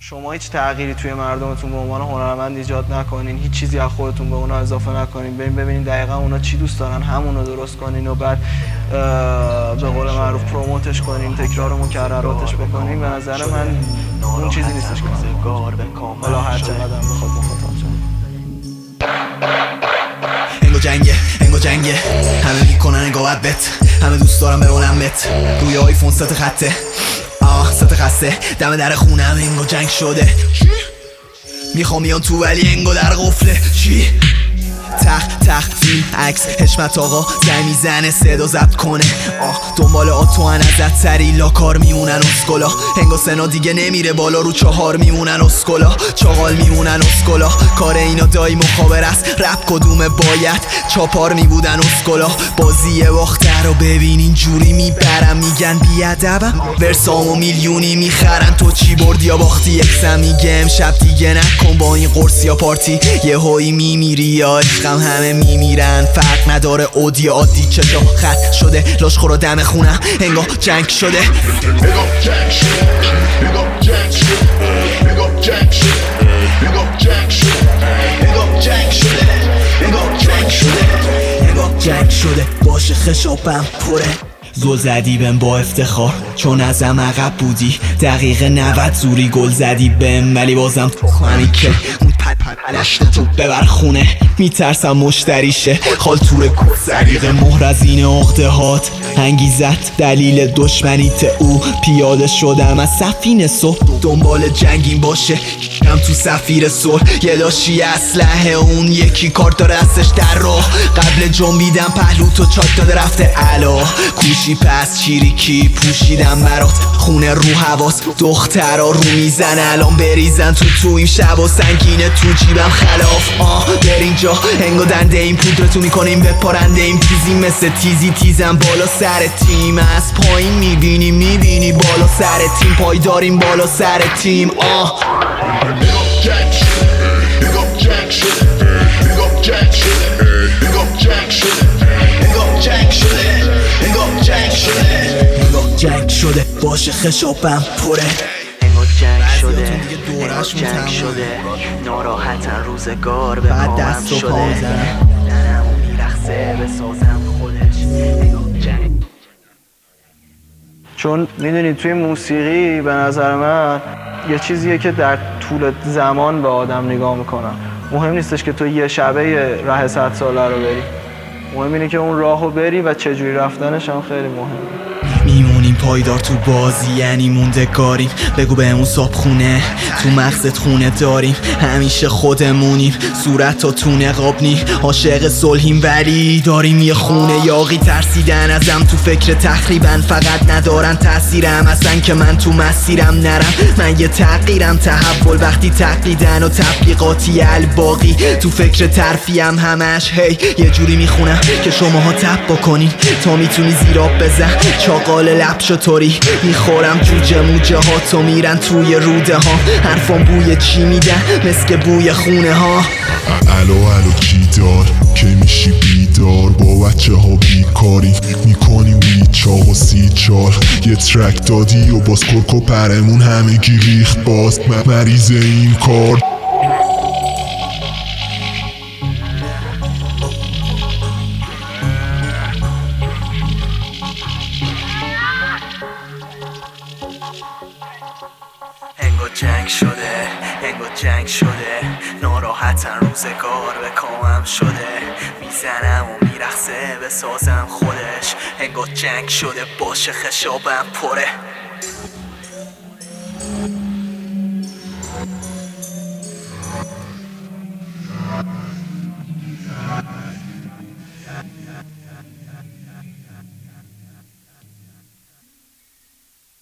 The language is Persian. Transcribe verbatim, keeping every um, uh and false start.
شما هیچ تغییری توی مردمتون به عنوان هنرمند ایجاد نکنین، هیچ چیزی از خودتون به اونا اضافه نکنین، برین ببینین دقیقا اونا چی دوست دارن، همونو درست کنین و بعد به قول معروف پروموتش کنین، تکرار و مکرراتش بکنین. به نظر من اون چیزی نیستش که حالا هر چقدر بخواد مخاطب شه. انگو جنگه انگو جنگه همه میکنن انگو بدبت، همه دوست دارم بمونم بت، روی آیفون ست خطه آه ست خسته، دم در خونم انگو جنگ شده، میخوام بیان تو ولی انگو در قفله. چی؟ تخ تخ فیلم عکس حشمت آقا زنگ میزنه صدا ضبط کنه، آه دنبال آتو هن ازت سری لا کار میمونن اسکلا، انگا سنا دیگه نمیره بالا رو چهار میمونن اسکلا، چاقال میمونن اسکلا، کار اینا دایی مخابر است، رپ کدومه باید چاپار میبودن اسکلا، بازی باخته رو ببین اینجوری میبرم میگن بیادبم، ورسامو میلیونی میخرن، تو چی بردی یا باختی، یکسم میگه امشب دیگه نکن با این قرص یا پارتی، یه هایی میمیری یا عشقم همه میمیرن، فرق نداره اودی عادی چشا خط شده، لاشخورا دم خونم انگار جنگ شده، انگار جنگ شده، انگار جنگ شده، انگار جنگ شده، انگار جنگ شده، انگار جنگ شده، انگار جنگ شده، انگار جنگ شده، باشه خشابم پره، زل زدی بهم با افتخار چون ازم عقب بودی، دقیقه نود زوری گل زدی بهم ولی بازم تو خانی که اون پل پل پلشتتو ببر خونه، میترسم مشتریشه خالتور کسریق مهر از این عقده هات، انگیزت دلیل دشمنیت او، پیاده شدم از سفینه صبح دنبال جنگین باشه کم تو سفیر صلح، یه لاشی اسلحه اون یکی کارت داره دستش در راه، قبل جنبیدم پهلو تو چاک داده رفته علا، کوشی پس چیریکی پوشیدم برات، خونه رو حواس دخترا رو میزن الان بریزن تو تو این شب و سنگینه تو جیبم خلاف، آه بر اینجا انگو دنده این پودرتو میکنیم به پارنده این تیزی مثل تیزی تیزم بالا سر تیم، از پایین میبینی میبینی بالا سر تیم، پای داریم بالا سر تیم، آه انگار جنگ شده، انگار جنگ شده، انگار جنگ شده، انگار جنگ شده، انگار جنگ شده، انگار جنگ شده، انگار جنگ شده، باشه خشابم پره، انگار جنگ شده، انگار جنگ شده، ناراحتن روزگار به پاهم شده، دنمو میرخصه بسازم خودش، انگار جنگ. چون میدونید توی موسیقی به نظر من یه چیزیه که در طول زمان به آدم نگاه میکنن، مهم نیستش که تو یه شبه ره صد ساله رو بری، مهم اینه که اون راهو بری و چجوری رفتنش هم خیلی مهمه. میمونیم پایدار تو بازی یعنی موندگاریم، بگو بهمون صاحب خونه تو مغزت خونه داریم، همیشه خودمونیم صورت تا تو نقاب نی، عاشق صلحیم ولی داریم یه خونه یاقی، ترسیدن ازم تو فکر تخریبن فقط ندارن تاثیرم اصلا که من تو مسیرم نرم، من یه تغییرم تحول وقتی تقلیدن و تبلیغاتی الباقی، تو فکر ترفیم همش هی یه جوری میخونم که شماها تب بکنین تا میتونی زیراب بزن، چاقال لب شطوری میخورم جوجه موجه ها تو میرن توی روده ها، حرفان بوی چی میدن مسک بوی خونه ها، الو الو کی دار که میشی بیدار، با بچه ها بیکاری میکنیم بیچاق و سی چار، یه ترک دادی و باز کرک و پرمون همگی ریخت باز مریض این کار، انگار جنگ شده، انگار جنگ شده، ناراحتن روزگار به کامم شده، میزنم و میرخصه بسازم خودش، انگار جنگ شده باشه خشابم پره.